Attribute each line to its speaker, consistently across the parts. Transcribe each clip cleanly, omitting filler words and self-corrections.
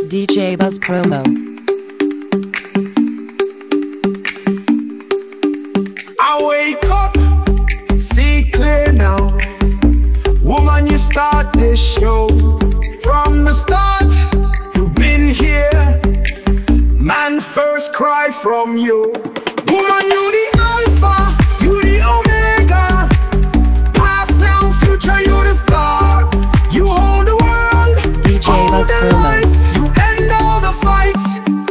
Speaker 1: DJ Buzz Promo.
Speaker 2: I wake up, see clear now. Woman, you start this show. From the start, you've been here. Man, first cry from you. Woman, you the alpha, you the omega. Past, now, future, you the star. You hold the world,
Speaker 1: DJ
Speaker 2: hold
Speaker 1: Buzz
Speaker 2: the
Speaker 1: Promo.
Speaker 2: life. You end all the fights.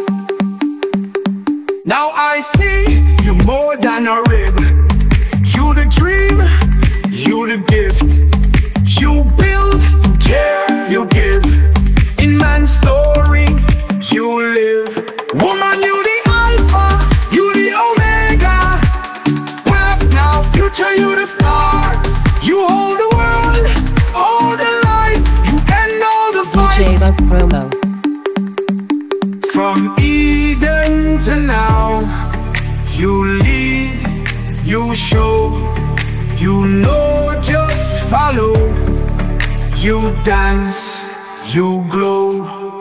Speaker 2: Now I see you more than a rib. You the dream, you the gift. You build, you care, you give. In man's story, you live. Woman, you the alpha, you the omega. Past, now, future, you the star. You hold the world, hold the life. You end all the
Speaker 1: DJ
Speaker 2: fights.
Speaker 1: Buzz Promo.
Speaker 2: From Eden to now, you lead, you show, you know, just follow. You dance, you glow.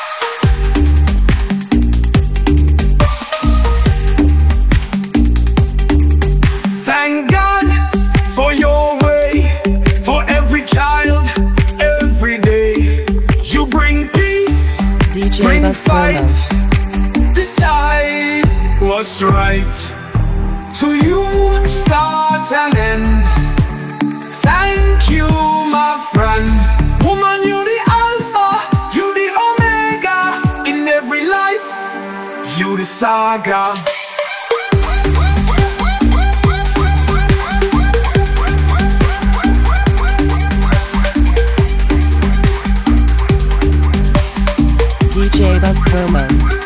Speaker 2: Thank God for your way, for every child, every day. You bring peace,
Speaker 1: DJ
Speaker 2: bring
Speaker 1: Buzz
Speaker 2: fight,
Speaker 1: Promo.
Speaker 2: decide what's right. To you, start and end. Thank you, my friend. Woman, you the alpha, you the omega. In every life, you the saga.
Speaker 1: DJ Buzz Promo.